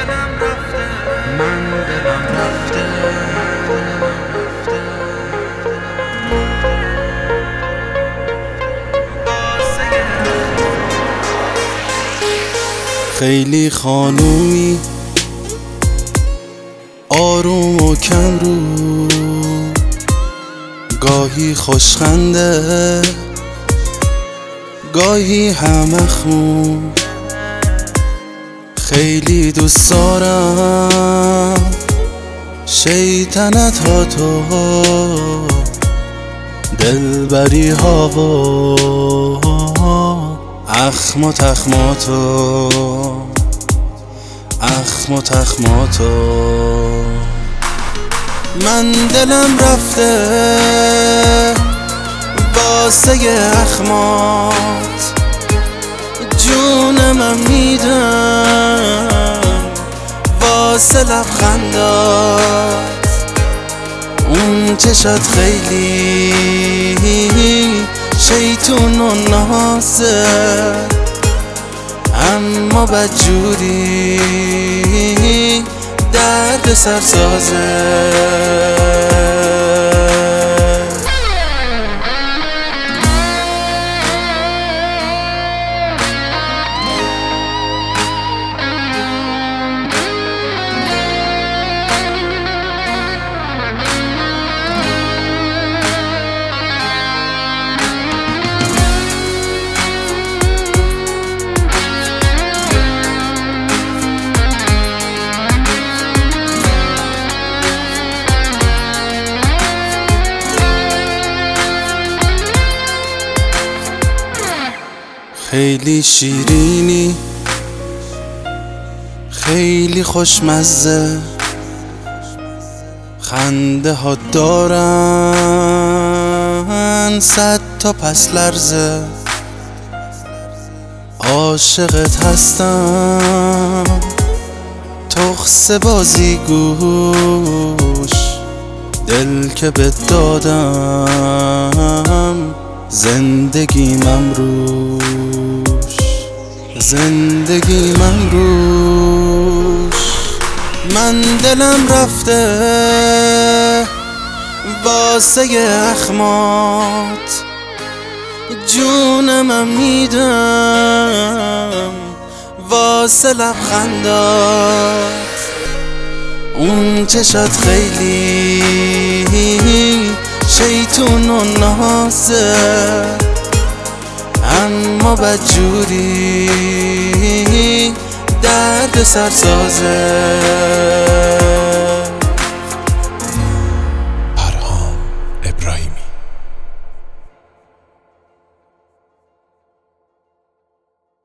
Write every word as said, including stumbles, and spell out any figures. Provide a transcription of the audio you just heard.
من دلم رفته خیلی خانومی آروم و کم رو، گاهی خوشخنده گاهی همه خون. خیلی دوست دارم شیطنت ها تو، دلبری ها و اخم و تخماتو، اخم و تخماتو. من دلم رفته واسه اخمات، جونم میدم واسه لبخندات. اون چشات خیلی شیطون و نازه، اما بدجوری درد سرسازه. خیلی شیرینی خیلی خوشمزه، خنده ها دارن صد تا پس لرزه. عاشقت هستم تخس بازی گوش، دل که بهت دادم زندگیم روش، زندگیم روش. من دلم رفته واسه اخمات، جونم میدم واسه لبخندات. اون چشات خیلی شیطون و نازه، اما بدجوری درد سرسازه.